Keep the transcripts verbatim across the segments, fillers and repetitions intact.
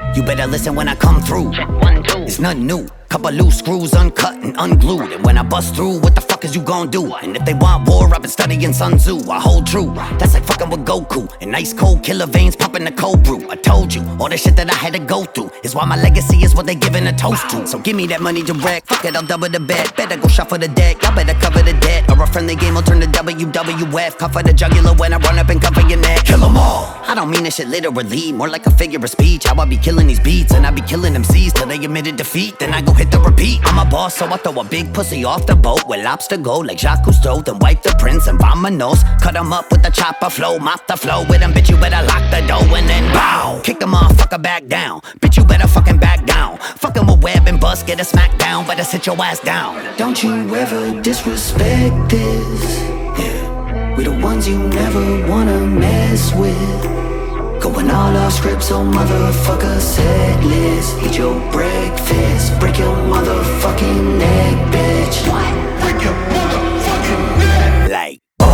You better listen when I come through. Check one, two. It's nothing new. Couple loose screws uncut and unglued. And when I bust through, what the fuck is you gon' do? And if they want war, I've been studying Sun Tzu. I hold true, that's like fucking with Goku. And ice cold killer veins pumping the cold brew. I told you, all the shit that I had to go through is why my legacy is what they giving a toast to. So give me that money direct, fuck it, I'll double the bet. Better go shop for the deck, y'all better cover the debt. Or a friendly game will turn to W W F. Cuff for the jugular when I run up and cover your neck. Kill 'em all. I don't mean this shit literally, more like a figure of speech. How I be killing these beats, and I be killing them C's till they admitted defeat. Then I go hit the repeat. I'm a boss, so I throw a big pussy off the boat with lobster go like Jacques Cousteau. Then wipe the prints and vamonos. Cut 'em up with the chopper flow, mop the flow with 'em. Bitch, you better lock the door and then bow. Kick the motherfucker back down. Bitch, you better fucking back down. Fucking with Web and Bust, get a smack down. Better sit your ass down. Don't you ever disrespect this. Yeah, we the ones you never wanna mess with. Going all off script, so motherfucker set list. Eat your breakfast, break your motherfucking neck, bitch. What? Break your motherfucking neck. Like,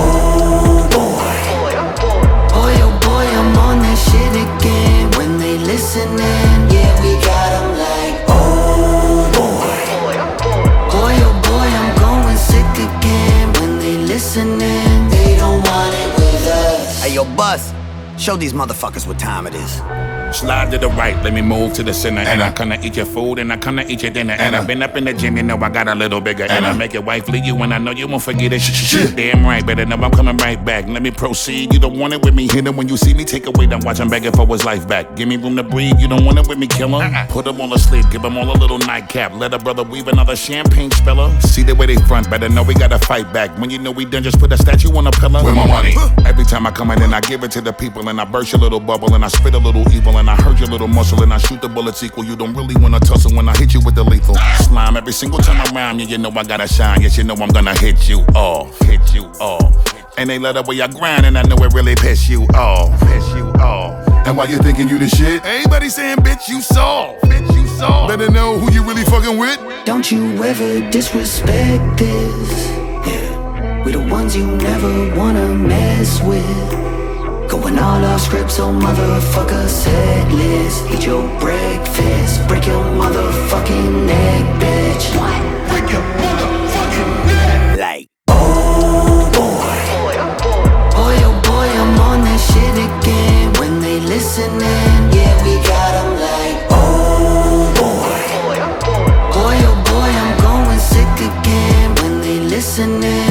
oh boy. Boy, oh boy, I'm on that shit again. When they listening, yeah, we got 'em like, oh boy. Boy, oh boy, I'm going sick again. When they listening, they don't want it with us. Hey yo, Bust, show these motherfuckers what time it is. Slide to the right, let me move to the center. And I come to eat your food, and I come to eat your dinner. And I've been up in the gym, you know I got a little bigger. And I make your wife leave you, and I know you won't forget it. Shh, damn right, better know I'm coming right back. Let me proceed, you don't want it with me. Hit him when you see me, take away, then watch him begging for his life back. Give me room to breathe, you don't want it with me, kill him. Put him all asleep, give him all a little nightcap. Let a brother weave another champagne spiller. See the way they front, better know we gotta fight back. When you know we done, just put a statue on a pillar. Where my money? Every time I come in and I give it to the people, and I burst your little bubble, and I spit a little evil, and I hurt your little muscle, and I shoot the bullets equal. You don't really wanna tussle when I hit you with the lethal slime. Every single time around you, you know I gotta shine. Yes, you know I'm gonna hit you off, hit you off. And they love the way I grind, and I know it really piss you off, piss you off. And while you thinking you the shit, Everybody saying, bitch, you soft, bitch, you soft. better know who you really fucking with. Don't you ever disrespect this. Yeah, we the ones you never wanna mess with. Going all off script, so motherfucker set list. Eat your breakfast, break your motherfucking neck, bitch. What? Break your motherfucking neck. Like, oh boy. Boy, oh boy, I'm on that shit again. When they listening, yeah, we got 'em like, oh boy. Boy, oh boy, I'm going sick again. When they listening.